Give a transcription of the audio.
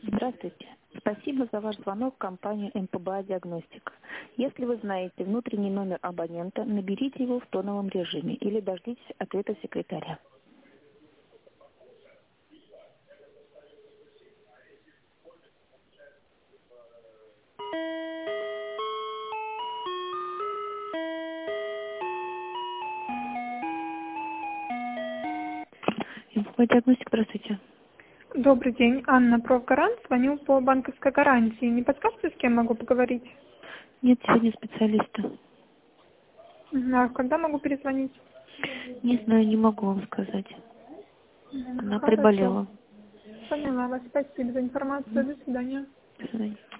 Здравствуйте. Спасибо за ваш звонок в компанию МПБА «Диагностика». Если вы знаете внутренний номер абонента, наберите его в тоновом режиме или дождитесь ответа секретаря. МПБА «Диагностика», здравствуйте. Добрый день, Анна, профгарант, звоню по банковской гарантии. Не подскажете, с кем могу поговорить? Нет сегодня специалиста. А когда могу перезвонить? Не знаю, не могу вам сказать. Она Хорошо. приболела. Поняла вас. Спасибо за информацию. До свидания. До свидания.